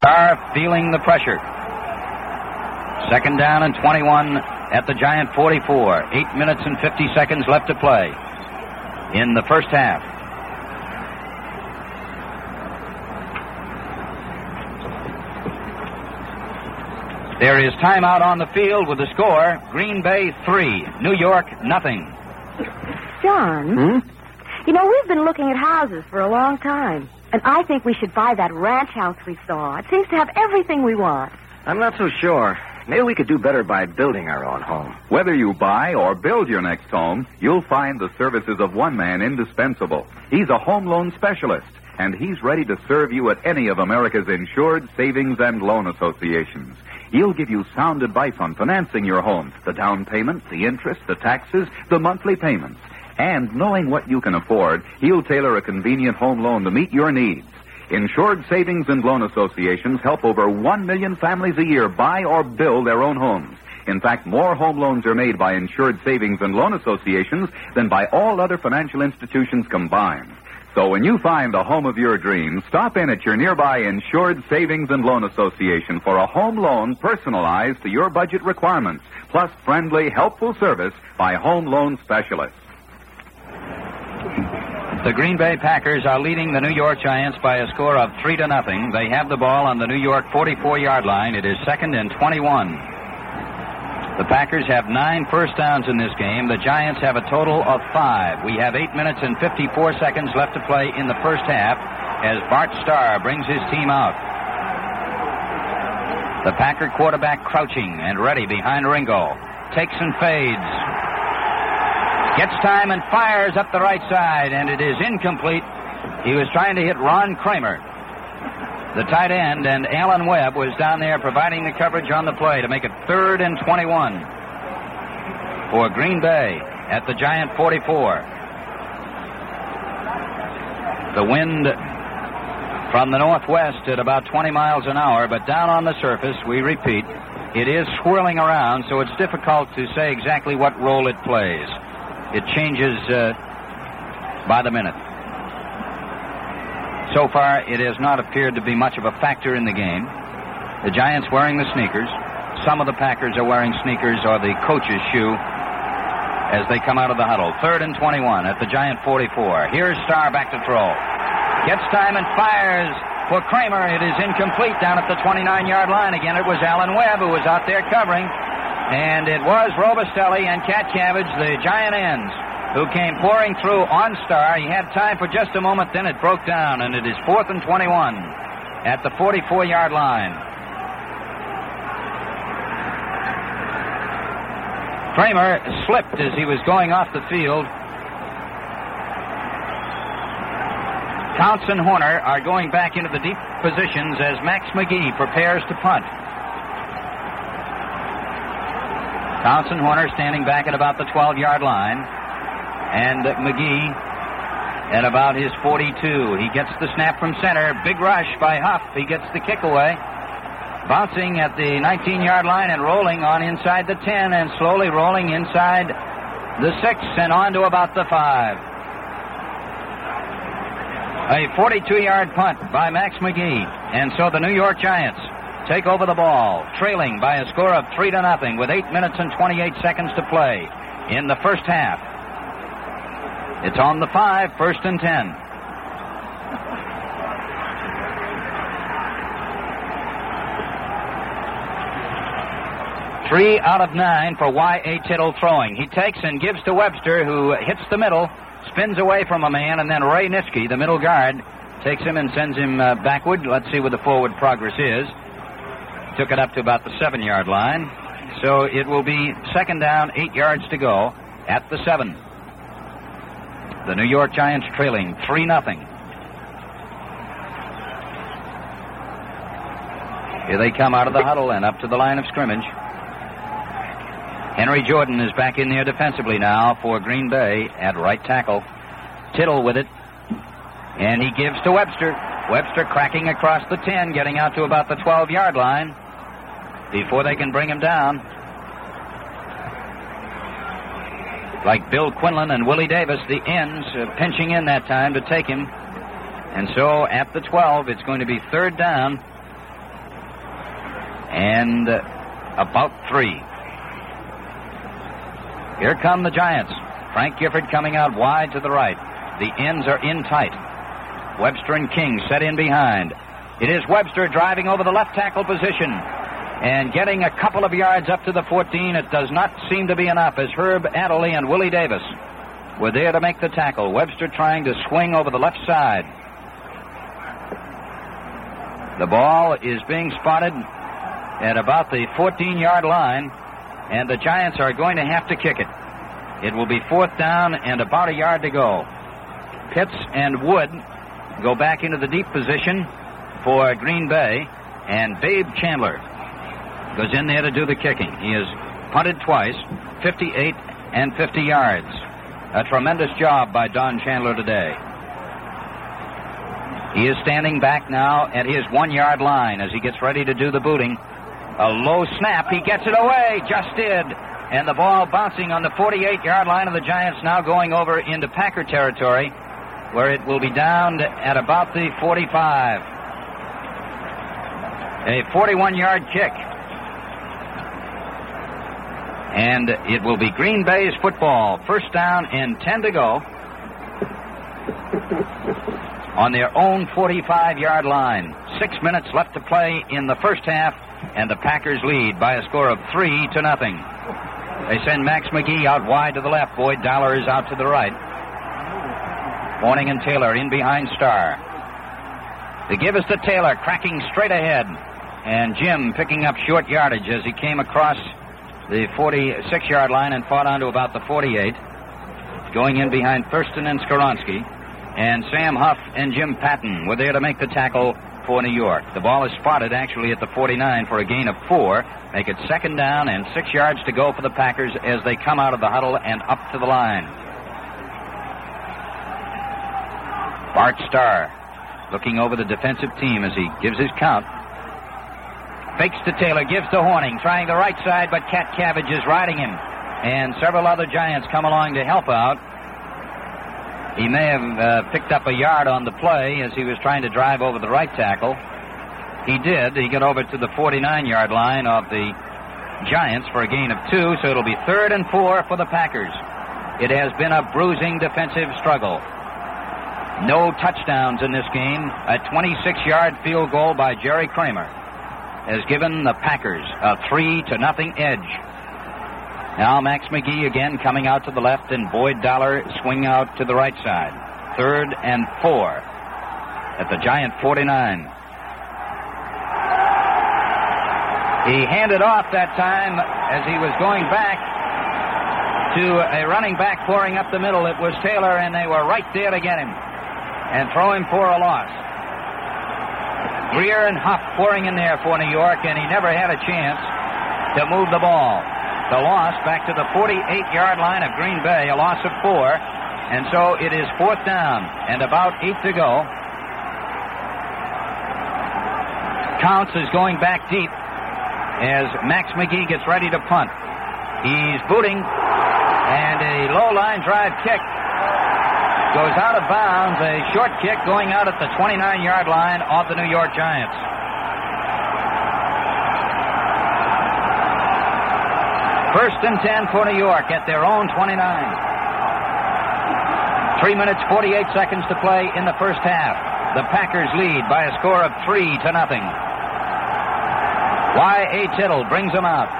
Starr feeling the pressure. Second down and 21 at the Giant 44. 8 minutes and 50 seconds left to play in the first half. There is timeout on the field with the score, Green Bay 3, New York nothing. John, you know, we've been looking at houses for a long time, and I think we should buy that ranch house we saw. It seems to have everything we want. I'm not so sure. Maybe we could do better by building our own home. Whether you buy or build your next home, you'll find the services of one man indispensable. He's a home loan specialist, and he's ready to serve you at any of America's insured savings and loan associations. He'll give you sound advice on financing your home, the down payment, the interest, the taxes, the monthly payments. And knowing what you can afford, he'll tailor a convenient home loan to meet your needs. Insured Savings and Loan Associations help over 1 million families a year buy or build their own homes. In fact, more home loans are made by Insured Savings and Loan Associations than by all other financial institutions combined. So when you find the home of your dreams, stop in at your nearby Insured Savings and Loan Association for a home loan personalized to your budget requirements, plus friendly, helpful service by home loan specialists. The Green Bay Packers are leading the New York Giants by a score of 3-0. They have the ball on the New York 44-yard line. It is 2nd and 21. The Packers have 9 first downs in this game. The Giants have a total of 5. We have 8 minutes and 54 seconds left to play in the first half as Bart Starr brings his team out. The Packer quarterback crouching and ready behind Ringo. Takes and fades. Gets time and fires up the right side, and it is incomplete. He was trying to hit Ron Kramer, the tight end, and Alan Webb was down there providing the coverage on the play to make it 3rd and 21 for Green Bay at the Giant 44. The wind from the northwest at about 20 miles an hour, but down on the surface, we repeat, it is swirling around, so it's difficult to say exactly what role it plays. It changes by the minute. So far, it has not appeared to be much of a factor in the game. The Giants wearing the sneakers. Some of the Packers are wearing sneakers or the coach's shoe as they come out of the huddle. 3rd and 21 at the Giant 44. Here's Starr back to throw. Gets time and fires for Kramer. It is incomplete down at the 29-yard line. Again, it was Alan Webb who was out there covering. And it was Robustelli and Cat Cabbage, the Giant ends, who came pouring through on Starr. He had time for just a moment, then it broke down, and it is 4th and 21 at the 44-yard line. Kramer slipped as he was going off the field. Counts and Horner are going back into the deep positions as Max McGee prepares to punt. Counts and Horner standing back at about the 12-yard line. And McGee at about his 42. He gets the snap from center. Big rush by Huff. He gets the kick away. Bouncing at the 19-yard line and rolling on inside the 10 and slowly rolling inside the 6 and on to about the 5. A 42-yard punt by Max McGee. And so the New York Giants take over the ball, trailing by a score of 3-0 with 8 minutes and 28 seconds to play in the first half. It's on the 5, 1st and 10. Three out of 9 for Y.A. Tittle throwing. He takes and gives to Webster, who hits the middle, spins away from a man, and then Ray Nitschke, the middle guard, takes him and sends him backward. Let's see what the forward progress is. Took it up to about the 7-yard line. So it will be 2nd down, 8 yards to go at the 7. The New York Giants trailing 3-0. Here they come out of the huddle and up to the line of scrimmage. Henry Jordan is back in there defensively now for Green Bay at right tackle. Tittle with it. And he gives to Webster. Webster cracking across the 10, getting out to about the 12-yard line before they can bring him down. Like Bill Quinlan and Willie Davis, the ends pinching in that time to take him. And so at the 12, it's going to be 3rd down and about 3. Here come the Giants. Frank Gifford coming out wide to the right. The ends are in tight. Webster and King set in behind. It is Webster driving over the left tackle position and getting a couple of yards up to the 14. It does not seem to be enough as Herb Adderley and Willie Davis were there to make the tackle. Webster trying to swing over the left side. The ball is being spotted at about the 14-yard line, and the Giants are going to have to kick it. It will be 4th down and about a yard to go. Pitts and Wood go back into the deep position for Green Bay, and Babe Chandler goes in there to do the kicking. He has punted twice, 58 and 50 yards. A tremendous job by Don Chandler today. He is standing back now at his 1-yard line as he gets ready to do the booting. A low snap. He gets it away. Just did. And the ball bouncing on the 48-yard line of the Giants, now going over into Packer territory, where it will be down at about the 45. A 41-yard kick. And it will be Green Bay's football. 1st down and 10 to go on their own 45-yard line. 6 minutes left to play in the first half, and the Packers lead by a score of 3-0. They send Max McGee out wide to the left. Boyd Dollar is out to the right. Horning and Taylor in behind Starr. The give is to Taylor, cracking straight ahead. And Jim picking up short yardage as he came across the 46-yard line and fought on to about the 48. Going in behind Thurston and Skoronsky. And Sam Huff and Jim Patton were there to make the tackle for New York. The ball is spotted actually at the 49 for a gain of 4. Make it 2nd down and 6 yards to go for the Packers as they come out of the huddle and up to the line. Bart Starr looking over the defensive team as he gives his count. Fakes to Taylor, gives to Horning, trying the right side, but Cat Cabbage is riding him. And several other Giants come along to help out. He may have picked up a yard on the play as he was trying to drive over the right tackle. He did. He got over to the 49-yard line of the Giants for a gain of 2, so it'll be 3rd and 4 for the Packers. It has been a bruising defensive struggle. No touchdowns in this game. A 26-yard field goal by Jerry Kramer has given the Packers a 3-0 edge. Now Max McGee again coming out to the left, and Boyd Dollar swing out to the right side. 3rd and 4 at the Giant 49. He handed off that time as he was going back to a running back pouring up the middle. It was Taylor, and they were right there to get him and throw him for a loss. Greer and Huff pouring in there for New York, and he never had a chance to move the ball. The loss back to the 48-yard line of Green Bay, a loss of 4, and so it is 4th down and about 8 to go. Counts is going back deep as Max McGee gets ready to punt. He's booting, and a low line drive kick goes out of bounds. A short kick going out at the 29-yard line of the New York Giants. First and 10 for New York at their own 29. 3 minutes, 48 seconds to play in the first half. The Packers lead by a score of 3-0. Y.A. Tittle brings them out.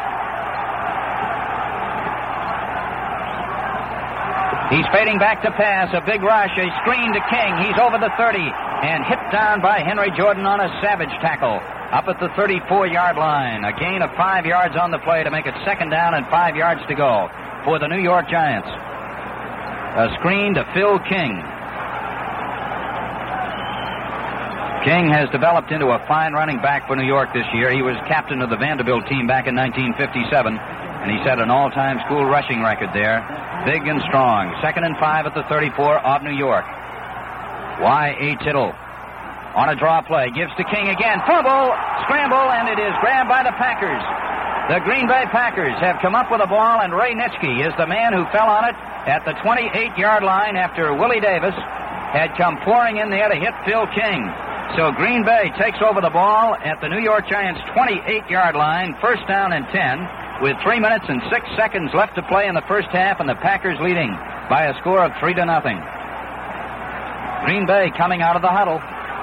He's fading back to pass. A big rush. A screen to King. He's over the 30 and hit down by Henry Jordan on a savage tackle up at the 34-yard line. A gain of 5 yards on the play to make it 2nd down and 5 yards to go for the New York Giants. A screen to Phil King. King has developed into a fine running back for New York this year. He was captain of the Vanderbilt team back in 1957, and he set an all-time school rushing record there. Big and strong. 2nd and 5 at the 34 of New York. Y.A. Tittle on a draw play. Gives to King again. Fumble, scramble, and it is grabbed by the Packers. The Green Bay Packers have come up with a ball, and Ray Nitschke is the man who fell on it at the 28-yard line after Willie Davis had come pouring in there to hit Phil King. So Green Bay takes over the ball at the New York Giants' 28-yard line, first down and 10, with 3 minutes and 6 seconds left to play in the first half, and the Packers leading by a score of 3-0. Green Bay coming out of the huddle.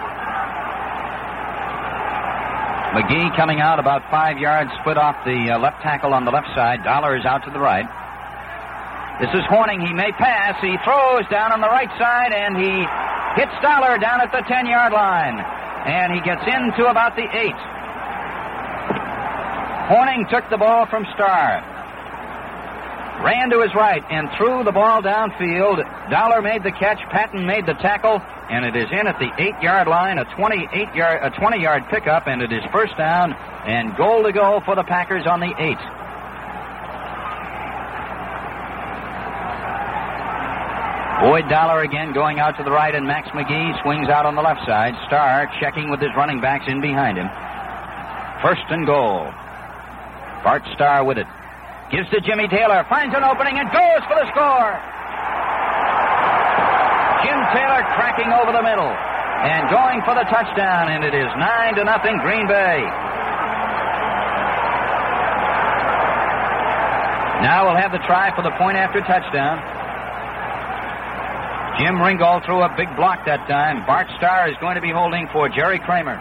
McGee coming out about 5 yards, split off the left tackle on the left side. Dollar is out to the right. This is Horning. He may pass. He throws down on the right side, and he hits Dollar down at the 10-yard line. And he gets into about the 8. Horning took the ball from Starr. Ran to his right and threw the ball downfield. Dollar made the catch. Patton made the tackle. And it is in at the 8-yard line, a 20-yard pickup, and it is first down and goal to go for the Packers on the 8. Boyd Dollar again going out to the right, and Max McGee swings out on the left side. Starr checking with his running backs in behind him. First and goal. Bart Starr with it. Gives to Jimmy Taylor. Finds an opening and goes for the score. Jim Taylor cracking over the middle and going for the touchdown, and it is 9-0 Green Bay. Now we'll have the try for the point after touchdown. Jim Ringgold threw a big block that time. Bart Starr is going to be holding for Jerry Kramer.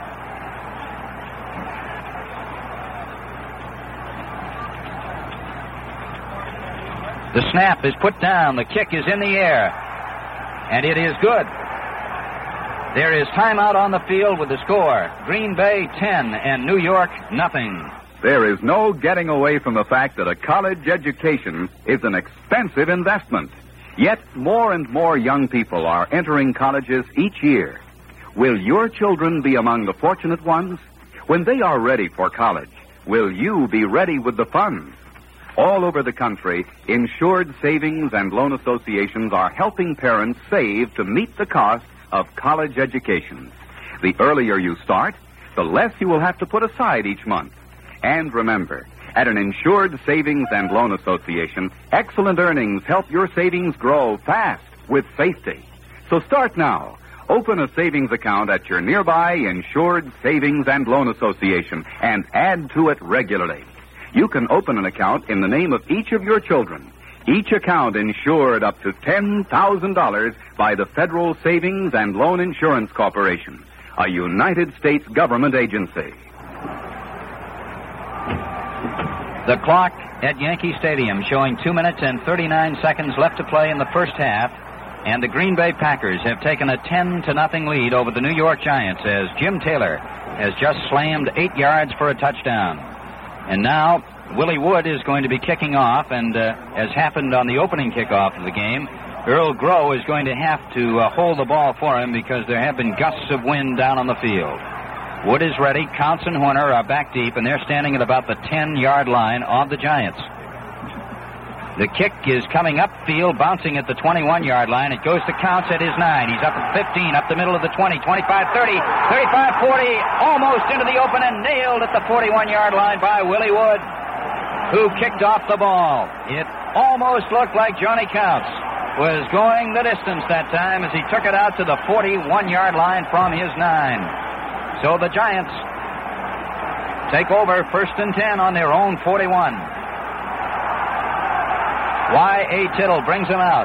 The snap is put down. The kick is in the air. And it is good. There is timeout on the field with the score. Green Bay 10 and New York nothing. There is no getting away from the fact that a college education is an expensive investment. Yet more and more young people are entering colleges each year. Will your children be among the fortunate ones? When they are ready for college, will you be ready with the funds? All over the country, insured savings and loan associations are helping parents save to meet the cost of college education. The earlier you start, the less you will have to put aside each month. And remember, at an insured savings and loan association, excellent earnings help your savings grow fast with safety. So start now. Open a savings account at your nearby insured savings and loan association and add to it regularly. You can open an account in the name of each of your children. Each account insured up to $10,000 by the Federal Savings and Loan Insurance Corporation, a United States government agency. The clock at Yankee Stadium showing 2 minutes and 39 seconds left to play in the first half, and the Green Bay Packers have taken a 10-0 lead over the New York Giants as Jim Taylor has just slammed 8 yards for a touchdown. And now Willie Wood is going to be kicking off, and as happened on the opening kickoff of the game, Earl Groh is going to have to hold the ball for him because there have been gusts of wind down on the field. Wood is ready. Counts and Horner are back deep, and they're standing at about the 10-yard line of the Giants. The kick is coming upfield, bouncing at the 21-yard line. It goes to Counts at his 9. He's up at 15, up the middle of the 20, 25, 30, 35, 40, almost into the open and nailed at the 41-yard line by Willie Wood, who kicked off the ball. It almost looked like Johnny Counts was going the distance that time as he took it out to the 41-yard line from his 9. So the Giants take over first and 10 on their own 41. Y.A. Tittle brings him out.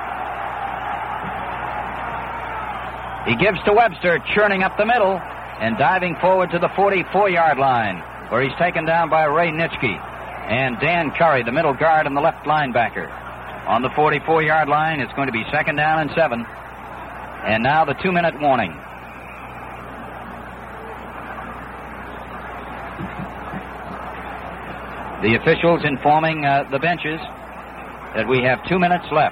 He gives to Webster, churning up the middle and diving forward to the 44-yard line, where he's taken down by Ray Nitschke and Dan Curry, the middle guard and the left linebacker. On the 44-yard line, it's going to be second down and 7. And now the 2-minute warning. The officials informing the benches that we have 2 minutes left.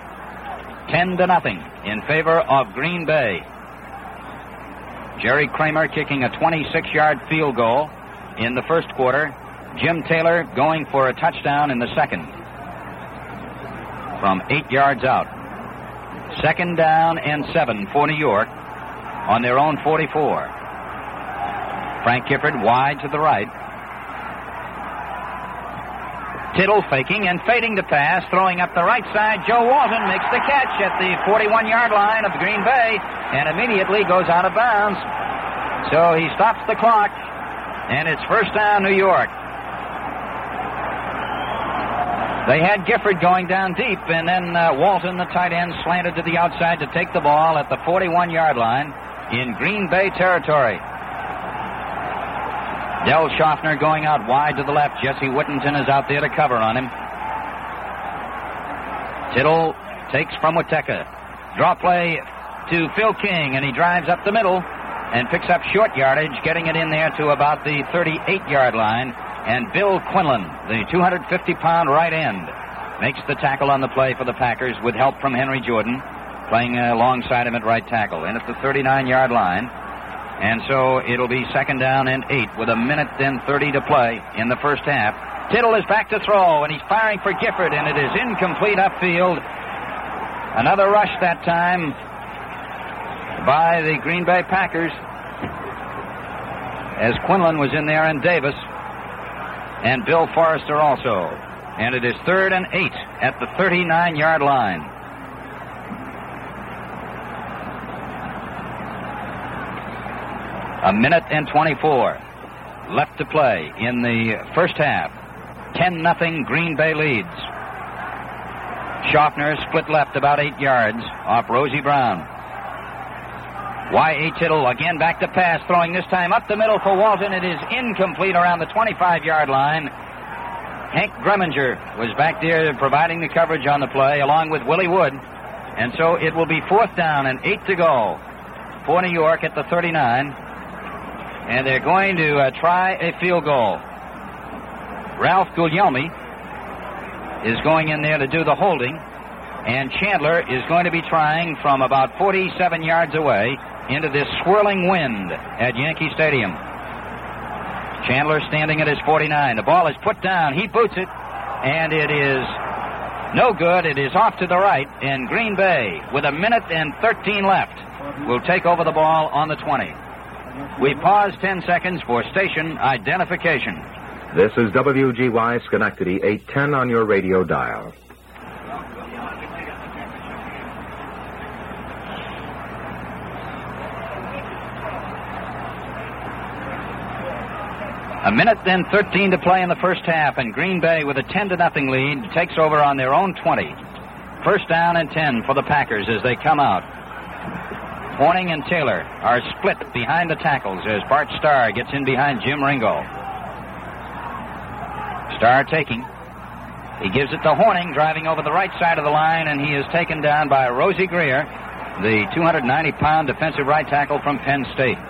10-0 in favor of Green Bay. Jerry Kramer kicking a 26-yard field goal in the first quarter. Jim Taylor going for a touchdown in the second from 8 yards out. Second down and 7 for New York on their own 44. Frank Gifford wide to the right. Tittle faking and fading to pass, throwing up the right side. Joe Walton makes the catch at the 41-yard line of Green Bay. and immediately goes out of bounds. So he stops the clock, and it's first down, New York. They had Gifford going down deep, and then Walton, the tight end, slanted to the outside to take the ball at the 41-yard line in Green Bay territory. Del Schaffner going out wide to the left. Jesse Whittington is out there to cover on him. Tittle takes from Witeka. Draw play to Phil King, and he drives up the middle and picks up short yardage, getting it in there to about the 38-yard line. And Bill Quinlan, the 250-pound right end, makes the tackle on the play for the Packers with help from Henry Jordan, playing alongside him at right tackle, in at the 39-yard line. And so it'll be second down and 8 with 1:30 to play in the first half. Tittle is back to throw, and he's firing for Gifford, and it is incomplete upfield. Another rush that time by the Green Bay Packers, as Quinlan was in there and Davis. And Bill Forrester also. And it is 3rd and 8 at the 39-yard line. A minute and 24 left to play in the first half. 10-0 Green Bay leads. Schaffner split left about 8 yards off Rosie Brown. Y.A. Tittle again back to pass, throwing this time up the middle for Walton. It is incomplete around the 25-yard line. Hank Greminger was back there providing the coverage on the play along with Willie Wood. And so it will be 4th down and 8 to go for New York at the 39. And they're going to try a field goal. Ralph Guglielmi is going in there to do the holding. And Chandler is going to be trying from about 47 yards away into this swirling wind at Yankee Stadium. Chandler standing at his 49. The ball is put down. He boots it, and it is no good. It is off to the right, and Green Bay, with 1:13 left, will take over the ball on the 20. We pause 10 seconds for station identification. This is WGY Schenectady, 810 on your radio dial. A minute then 13 to play in the first half, and Green Bay with a 10-0 lead takes over on their own 20. First down and 10 for the Packers as they come out. Horning and Taylor are split behind the tackles as Bart Starr gets in behind Jim Ringo. Starr taking. He gives it to Horning, driving over the right side of the line, and he is taken down by Rosie Greer, the 290-pound defensive right tackle from Penn State.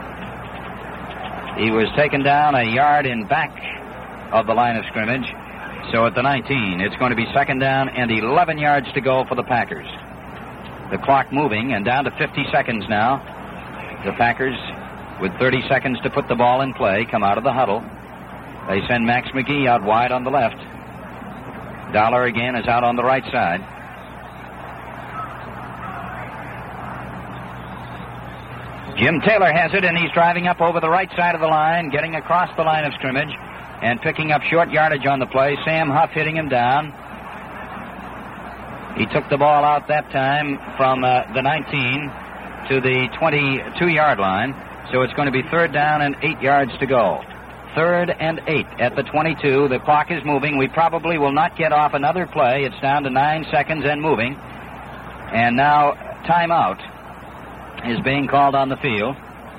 He was taken down a yard in back of the line of scrimmage. So at the 19, it's going to be second down and 11 yards to go for the Packers. The clock moving and down to 50 seconds now. The Packers, with 30 seconds to put the ball in play, come out of the huddle. They send Max McGee out wide on the left. Dollar again is out on the right side. Jim Taylor has it, and he's driving up over the right side of the line, getting across the line of scrimmage, and picking up short yardage on the play. Sam Huff hitting him down. He took the ball out that time from the 19 to the 22-yard line, so it's going to be third down and 8 yards to go. 3rd and 8 at the 22. The clock is moving. We probably will not get off another play. It's down to 9 seconds and moving. And now timeout is being called on the field.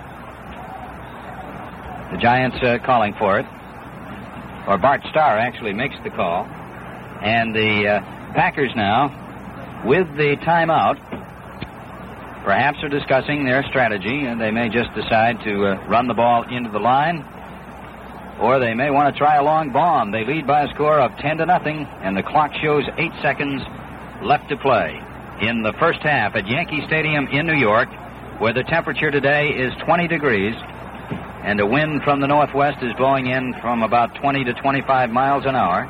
The Giants calling for it. Or Bart Starr actually makes the call. And the Packers now, with the timeout, perhaps are discussing their strategy, and they may just decide to run the ball into the line, or they may want to try a long bomb. They lead by a score of 10-0, and the clock shows 8 seconds left to play in the first half at Yankee Stadium in New York, where the temperature today is 20 degrees, and the wind from the northwest is blowing in from about 20 to 25 miles an hour.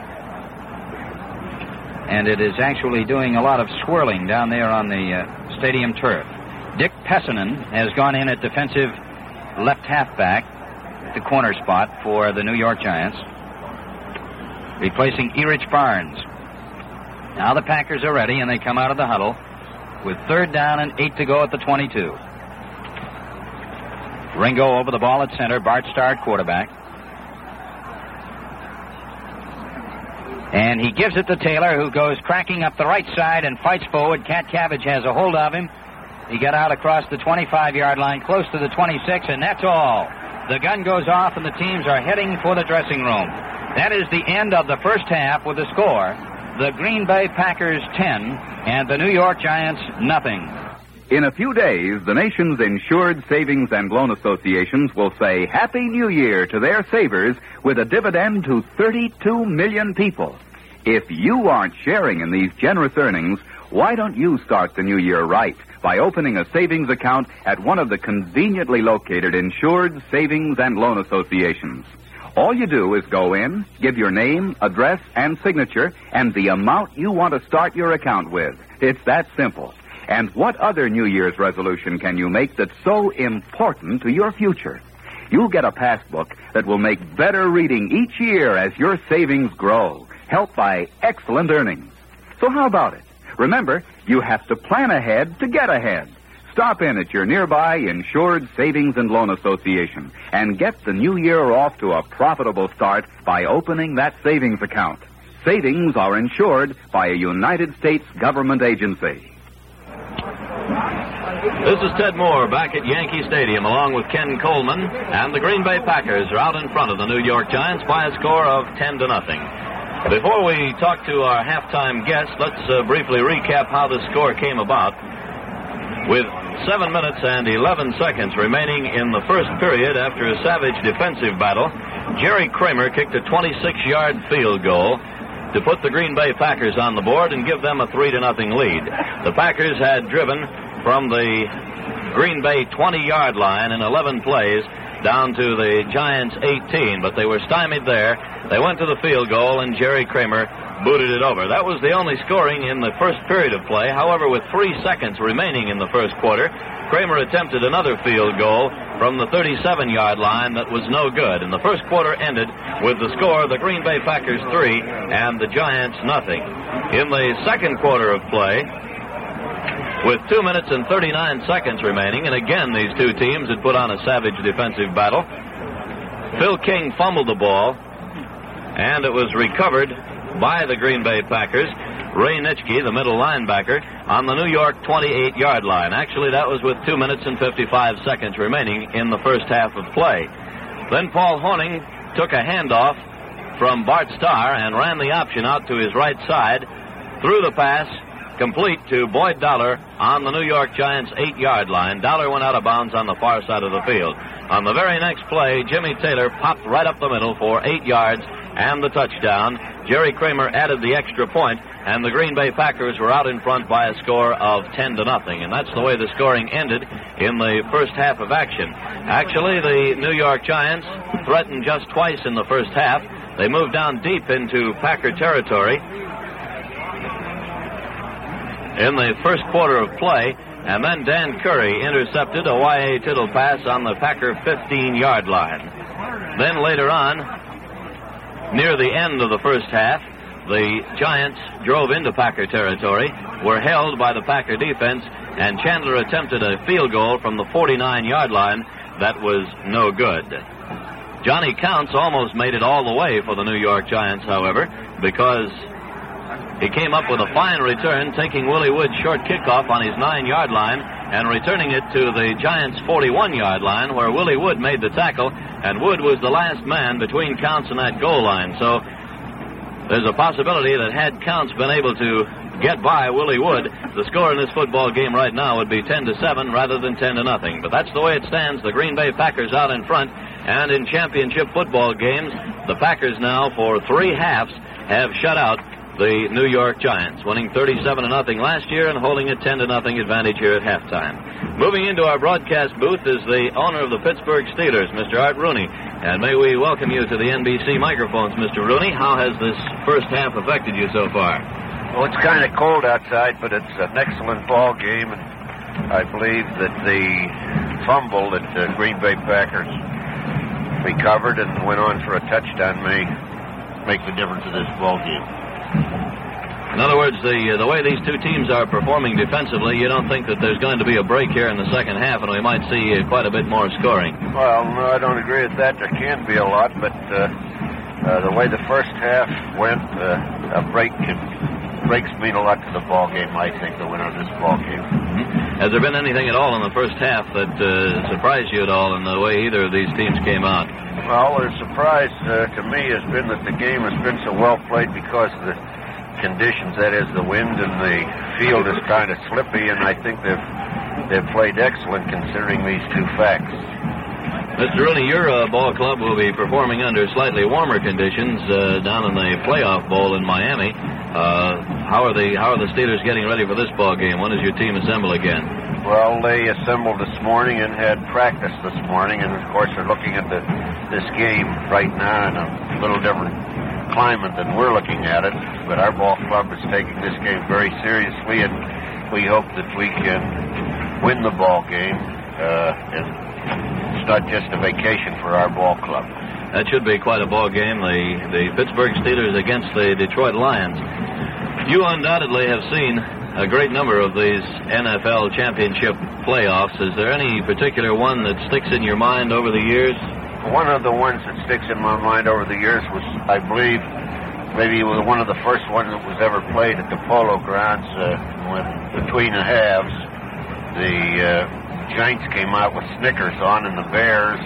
And it is actually doing a lot of swirling down there on the stadium turf. Dick Pessinen has gone in at defensive left halfback at the corner spot for the New York Giants, replacing Erich Barnes. Now the Packers are ready, and they come out of the huddle. with 3rd down and 8 to go at the 22. Ringo over the ball at center. Bart Starr at quarterback. And he gives it to Taylor, who goes cracking up the right side and fights forward. Cat Cabbage has a hold of him. He got out across the 25-yard line, close to the 26, and that's all. The gun goes off, and the teams are heading for the dressing room. That is the end of the first half with the score. The Green Bay Packers 10 and the New York Giants nothing. In a few days, the nation's insured savings and loan associations will say Happy New Year to their savers with a dividend to 32 million people. If you aren't sharing in these generous earnings, why don't you start the new year right by opening a savings account at one of the conveniently located insured savings and loan associations? All you do is go in, give your name, address, and signature, and the amount you want to start your account with. It's that simple. And what other New Year's resolution can you make that's so important to your future? You'll get a passbook that will make better reading each year as your savings grow, helped by excellent earnings. So how about it? Remember, you have to plan ahead to get ahead. Stop in at your nearby Insured Savings and Loan Association and get the new year off to a profitable start by opening that savings account. Savings are insured by a United States government agency. This is Ted Moore back at Yankee Stadium along with Ken Coleman, and the Green Bay Packers are out in front of the New York Giants by a score of 10-0. Before we talk to our halftime guest, let's briefly recap how the score came about. With 7 minutes and 11 seconds remaining in the first period after a savage defensive battle, Jerry Kramer kicked a 26-yard field goal to put the Green Bay Packers on the board and give them a 3-0 lead. The Packers had driven from the Green Bay 20-yard line in 11 plays down to the Giants 18, but they were stymied there. They went to the field goal, and Jerry Kramer booted it over. That was the only scoring in the first period of play. However, with 3 seconds remaining in the first quarter, Kramer attempted another field goal from the 37-yard line that was no good. And the first quarter ended with the score, the Green Bay Packers 3 and the Giants nothing. In the second quarter of play, with 2 minutes and 39 seconds remaining, and again these two teams had put on a savage defensive battle, Phil King fumbled the ball, and it was recovered by the Green Bay Packers. Ray Nitschke, the middle linebacker, on the New York 28-yard line. Actually, that was with 2 minutes and 55 seconds remaining in the first half of play. Then Paul Hornung took a handoff from Bart Starr and ran the option out to his right side, threw the pass complete to Boyd Dollar on the New York Giants 8-yard line. Dollar went out of bounds on the far side of the field. On the very next play, Jimmy Taylor popped right up the middle for 8 yards and the touchdown. Jerry Kramer added the extra point, and the Green Bay Packers were out in front by a score of 10-0. And that's the way the scoring ended in the first half of action. Actually, the New York Giants threatened just twice in the first half. They moved down deep into Packer territory in the first quarter of play, and then Dan Curry intercepted a Y.A. Tittle pass on the Packer 15-yard line. Then later on, near the end of the first half, the Giants drove into Packer territory, were held by the Packer defense, and Chandler attempted a field goal from the 49-yard line that was no good. Johnny Counts almost made it all the way for the New York Giants, however, because he came up with a fine return, taking Willie Wood's short kickoff on his 9-yard line and returning it to the Giants' 41-yard line, where Willie Wood made the tackle, and Wood was the last man between Counts and that goal line. So there's a possibility that had Counts been able to get by Willie Wood, the score in this football game right now would be 10-7 rather than 10-0. But that's the way it stands. The Green Bay Packers out in front, and in championship football games, the Packers now for 3 halves have shut out the New York Giants, winning 37-0 last year and holding a 10-0 advantage here at halftime. Moving into our broadcast booth is the owner of the Pittsburgh Steelers, Mr. Art Rooney. And may we welcome you to the NBC microphones, Mr. Rooney. How has this first half affected you so far? Well, it's kind of cold outside, but it's an excellent ball game, and I believe that the fumble that the Green Bay Packers recovered and went on for a touchdown may make the difference in this ball game. In other words, the way these two teams are performing defensively, you don't think that there's going to be a break here in the second half, and we might see quite a bit more scoring. Well, no, I don't agree with that. There can be a lot, but the way the first half went, a breaks mean a lot to the ball game. I think the winner of this ball game. Mm-hmm. Has there been anything at all in the first half that surprised you at all in the way either of these teams came out? Well, the surprise to me has been that the game has been so well played because of the conditions. That is, the wind and the field is kind of slippy, and I think they've played excellent considering these two facts. Mr. Rooney, your ball club will be performing under slightly warmer conditions down in the playoff bowl in Miami. How are the Steelers getting ready for this ball game? When does your team assemble again? Well, they assembled this morning and had practice this morning, and of course they're looking at this game right now in a little different climate than we're looking at it. But our ball club is taking this game very seriously, and we hope that we can win the ball game. And it's not just a vacation for our ball club. That should be quite a ball game. The Pittsburgh Steelers against the Detroit Lions. You undoubtedly have seen a great number of these NFL championship playoffs. Is there any particular one that sticks in your mind over the years? One of the ones that sticks in my mind over the years was, I believe, maybe one of the first ones that was ever played at the Polo Grounds when between the halves the Giants came out with Snickers on, and the Bears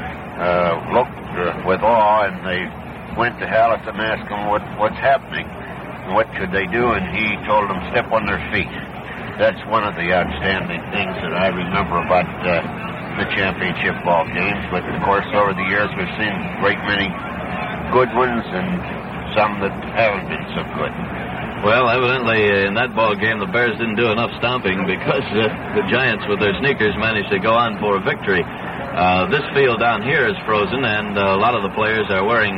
looked with awe, and they went to Halas and asked him what's happening. What should they do? And he told them, step on their feet. That's one of the outstanding things that I remember about the championship ball games. But, of course, over the years, we've seen a great many good ones and some that haven't been so good. Well, evidently, in that ball game, the Bears didn't do enough stomping because the Giants, with their sneakers, managed to go on for a victory. This field down here is frozen, and a lot of the players are wearing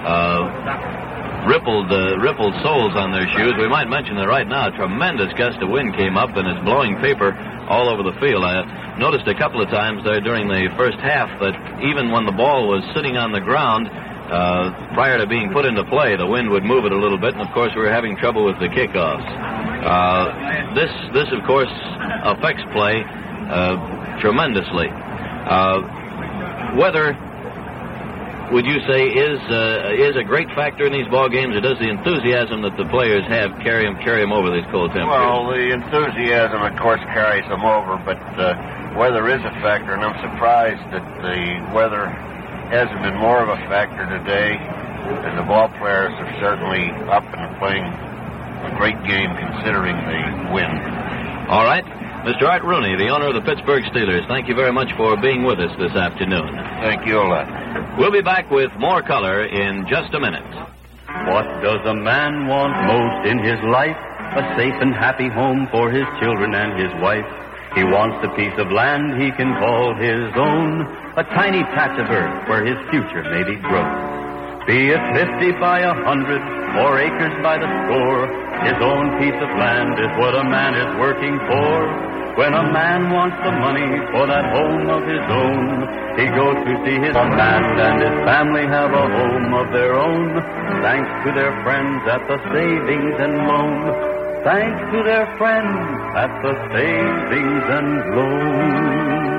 rippled soles on their shoes. We might mention that right now a tremendous gust of wind came up and is blowing paper all over the field. I noticed a couple of times there during the first half that even when the ball was sitting on the ground prior to being put into play, the wind would move it a little bit, and of course we were having trouble with the kickoffs. This of course affects play tremendously. Weather, would you say, is a great factor in these ball games, or does the enthusiasm that the players have carry them over these cold temperatures? Well, the enthusiasm, of course, carries them over, but weather is a factor, and I'm surprised that the weather hasn't been more of a factor today, and the ball players are certainly up and playing a great game considering the wind. All right. Mr. Art Rooney, the owner of the Pittsburgh Steelers, thank you very much for being with us this afternoon. Thank you a lot. We'll be back with more color in just a minute. What does a man want most in his life? A safe and happy home for his children and his wife. He wants a piece of land he can call his own, a tiny patch of earth where his future may be grown. Be it 50 by 100 or acres by the score, his own piece of land is what a man is working for. When a man wants the money for that home of his own, he goes to see his land and his family have a home of their own, thanks to their friends at the Savings and Loan. Thanks to their friends at the Savings and Loan.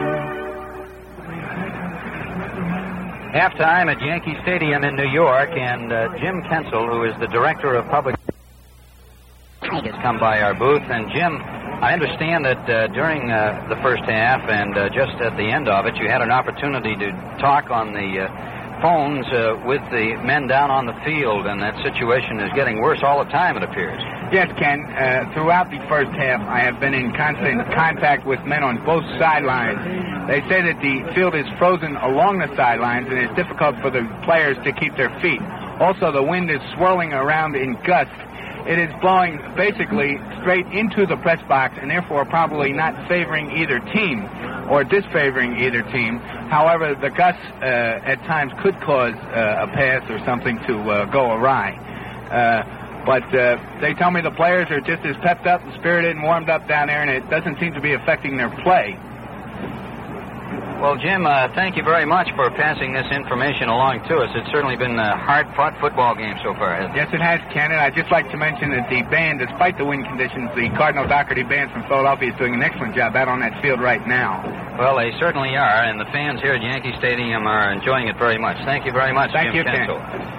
Halftime at Yankee Stadium in New York, and Jim Kensel, who is the director of public, has come by our booth. And Jim, I understand that during the first half and just at the end of it, you had an opportunity to talk on the phones with the men down on the field, and that situation is getting worse all the time, it appears. Yes, Ken. Throughout the first half, I have been in constant contact with men on both sidelines. They say that the field is frozen along the sidelines, and it's difficult for the players to keep their feet. Also, the wind is swirling around in gusts. It is blowing basically straight into the press box, and therefore probably not favoring either team or disfavoring either team. However, the gusts at times could cause a pass or something to go awry. But they tell me the players are just as pepped up and spirited and warmed up down there, and it doesn't seem to be affecting their play. Well, Jim, thank you very much for passing this information along to us. It's certainly been a hard-fought football game so far, hasn't it? Yes, it has, Ken. And I'd just like to mention that the band, despite the wind conditions, the Cardinal Doherty Band from Philadelphia is doing an excellent job out on that field right now. Well, they certainly are, and the fans here at Yankee Stadium are enjoying it very much. Thank you very much, Thank Jim you, Ken. Kensel.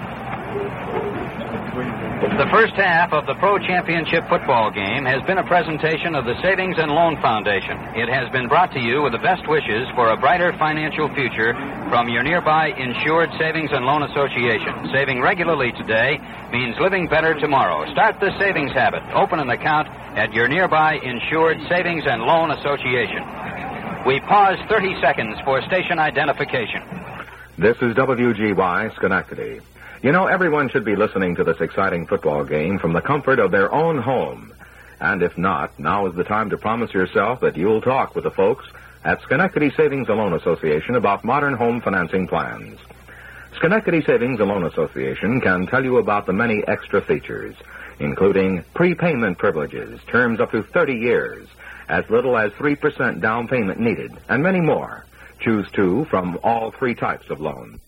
The first half of the Pro Championship football game has been a presentation of the Savings and Loan Foundation. It has been brought to you with the best wishes for a brighter financial future from your nearby Insured Savings and Loan Association. Saving regularly today means living better tomorrow. Start the savings habit. Open an account at your nearby Insured Savings and Loan Association. We pause 30 seconds for station identification. This is WGY Schenectady. You know, everyone should be listening to this exciting football game from the comfort of their own home. And if not, now is the time to promise yourself that you'll talk with the folks at Schenectady Savings and Loan Association about modern home financing plans. Schenectady Savings and Loan Association can tell you about the many extra features, including prepayment privileges, terms up to 30 years, as little as 3% down payment needed, and many more. Choose two from all three types of loan.